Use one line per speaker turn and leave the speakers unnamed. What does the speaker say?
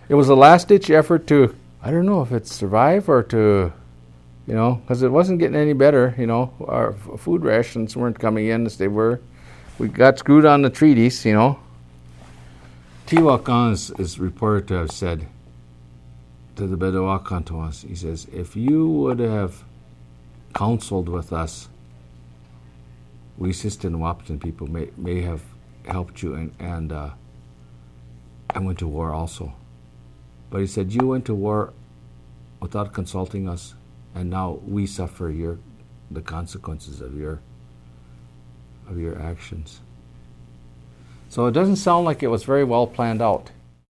It was a last-ditch effort to, I don't know if it's survive or to, because it wasn't getting any better. Our food rations weren't coming in as they were. We got screwed on the treaties. Tehuacan is reported to have said to the Bedawakantuans, he says, if you would have counseled with us, we Sistan Wapton people may have helped you and went to war also. But he said, you went to war without consulting us, and now we suffer the consequences of your actions. So it doesn't sound like it was very well planned out.